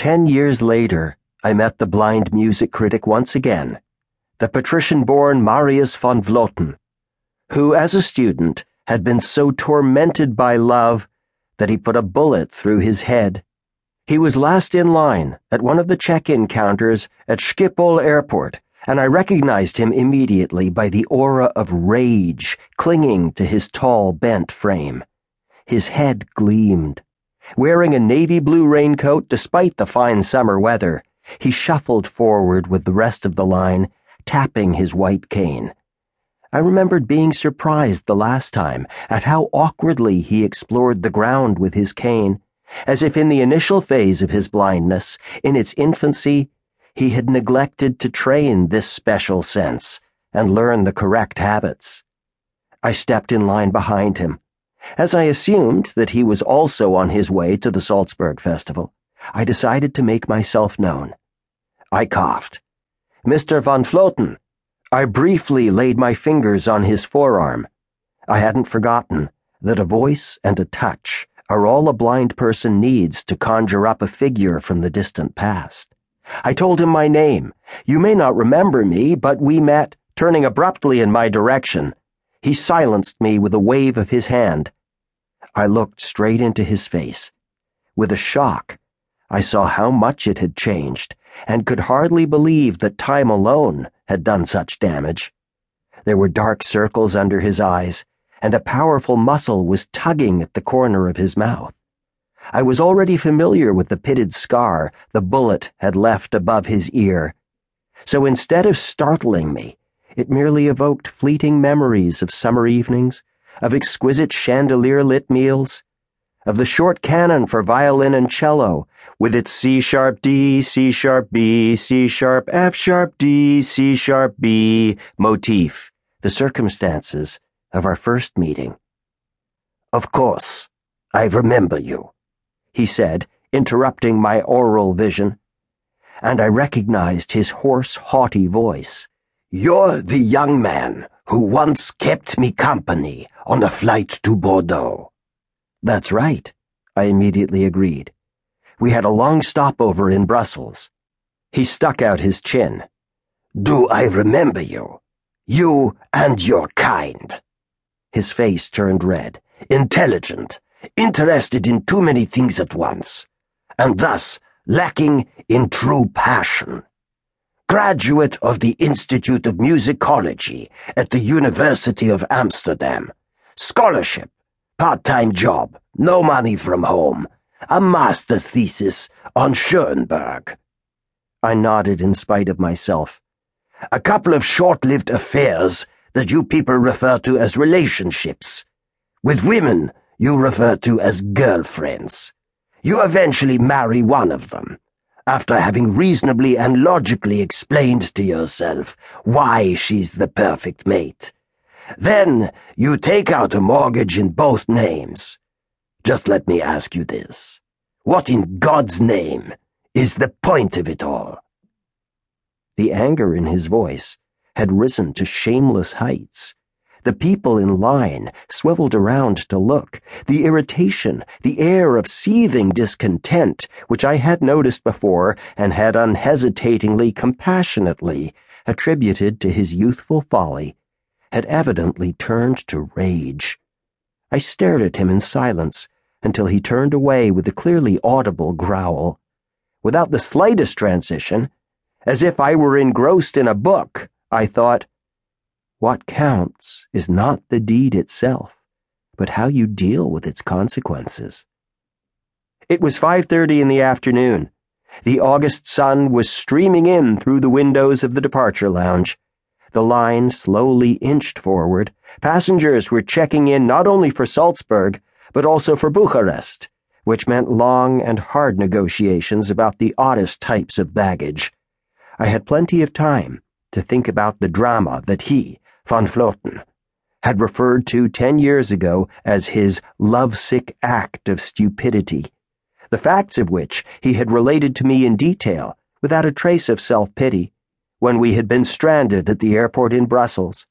10 years later, I met the blind music critic once again, the patrician-born Marius von Vleuten, who, as a student, had been so tormented by love that he put a bullet through his head. He was last in line at one of the check-in counters at Schiphol Airport, and I recognized him immediately by the aura of rage clinging to his tall, bent frame. His head gleamed. Wearing a navy blue raincoat despite the fine summer weather, he shuffled forward with the rest of the line, tapping his white cane. I remembered being surprised the last time at how awkwardly he explored the ground with his cane, as if in the initial phase of his blindness, in its infancy, he had neglected to train this special sense and learn the correct habits. I stepped in line behind him. As I assumed that he was also on his way to the Salzburg Festival, I decided to make myself known. I coughed. "Mr. von Vleuten." I briefly laid my fingers on his forearm. I hadn't forgotten that a voice and a touch are all a blind person needs to conjure up a figure from the distant past. I told him my name. "You may not remember me, but we met," turning abruptly in my direction. He silenced me with a wave of his hand. I looked straight into his face. With a shock, I saw how much it had changed, and could hardly believe that time alone had done such damage. There were dark circles under his eyes, and a powerful muscle was tugging at the corner of his mouth. I was already familiar with the pitted scar the bullet had left above his ear, so instead of startling me, it merely evoked fleeting memories of summer evenings, of exquisite chandelier-lit meals, of the short canon for violin and cello, with its C-sharp D, C-sharp B, C-sharp F sharp D, C-sharp B motif, the circumstances of our first meeting. "Of course, I remember you," he said, interrupting my oral vision, and I recognized his hoarse, haughty voice. "You're the young man who once kept me company on a flight to Bordeaux." "That's right," I immediately agreed. "We had a long stopover in Brussels." He stuck out his chin. "Do I remember you? You and your kind." His face turned red. "Intelligent, interested in too many things at once, and thus lacking in true passion. Graduate of the Institute of Musicology at the University of Amsterdam. Scholarship, part-time job, no money from home, a master's thesis on Schoenberg." I nodded in spite of myself. "A couple of short-lived affairs that you people refer to as relationships. With women, you refer to as girlfriends. You eventually marry one of them, after having reasonably and logically explained to yourself why she's the perfect mate. Then you take out a mortgage in both names. Just let me ask you this. What in God's name is the point of it all?" The anger in his voice had risen to shameless heights. The people in line swiveled around to look. The irritation, the air of seething discontent, which I had noticed before and had unhesitatingly, compassionately attributed to his youthful folly, had evidently turned to rage. I stared at him in silence until he turned away with a clearly audible growl. Without the slightest transition, as if I were engrossed in a book, I thought, what counts is not the deed itself, but how you deal with its consequences. It was 5:30 in the afternoon. The August sun was streaming in through the windows of the departure lounge. The line slowly inched forward. Passengers were checking in not only for Salzburg, but also for Bucharest, which meant long and hard negotiations about the oddest types of baggage. I had plenty of time to think about the drama that he, von Vleuten, had referred to 10 years ago as his lovesick act of stupidity, the facts of which he had related to me in detail, without a trace of self-pity, when we had been stranded at the airport in Brussels.